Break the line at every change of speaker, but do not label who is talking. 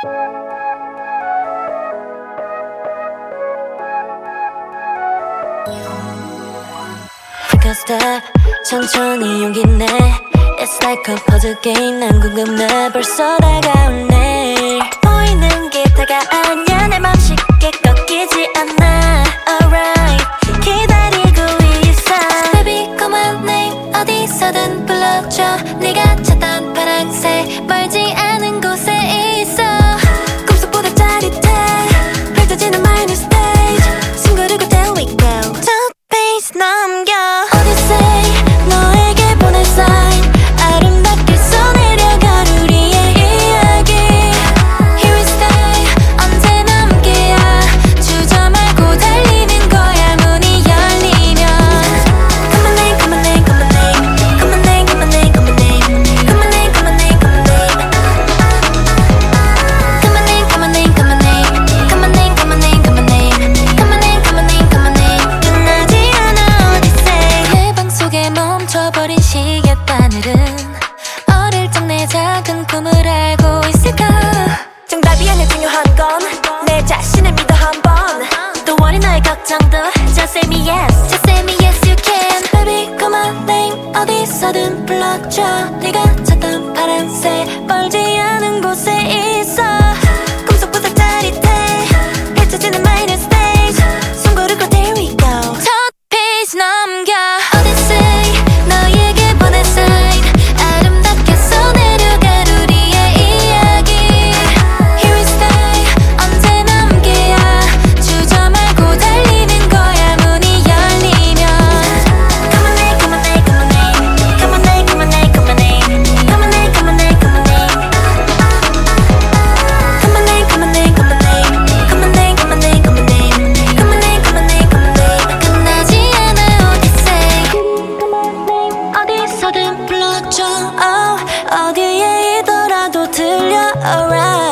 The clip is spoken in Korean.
Take a step 천천히 용기 내 It's like a puzzle game 난 궁금해 벌써 다가오네 보이는 게 다가 아니야 내 맘 쉽게 꺾이지 않아 Alright 기다리고 있어 Baby call my name 어디서든 불러줘 네가 찾던 파랑새 멀지 않은 곳에 있어 꿈속보다 짜릿해 펼쳐지는 minor stage 숨 고르고 there we go Top pace 넘겨 Odyssey 너에게 보낸 sign 아름답게 써내려가 우리의 이야기 Here we stay 언제나 함께야 주저 말고 달리는 거야 문이 열리면 Come on name, come on name, come on name Come on name, come on name, come on name Come on name, come on name, come on name Come on name, come on name, come on name Come on name, come on name, come on name Come on name, come on name, come on name 끝나지 않아 Odyssey 내 방 속에 멈춰버린 시계 바늘은 어릴 적 내 작은 꿈을 알고 있을까 정답이 아니야 중요한 건 내 자신을 믿어 한번 또 원해 나의 걱정도 Just say me yes Just say me yes you can Baby call my name 어디서든 불러줘 네가 찾던 파란새 멀지 않은 곳에 있어 꿈속보다 짜릿해 펼쳐지는 minor stage 숨 고르고 there we go Top pace 넘겨 Odyssey 너에게 보낸 sign 아름답게 써내려가 우리의 이야기 Here we stay 언제나 함께야 주저 말고 달리는 거야 문이 열리면 Come on name, come on name, come on name Come on name, come on name, come on name Come on name, come on name, come on name Come on name, come on name, come on name Come on name, come on name, come on name Come on name, come on name, come on name 끝나지 않아 Odyssey 어디서든 불러줘 어디에 있더라도 들려 Alright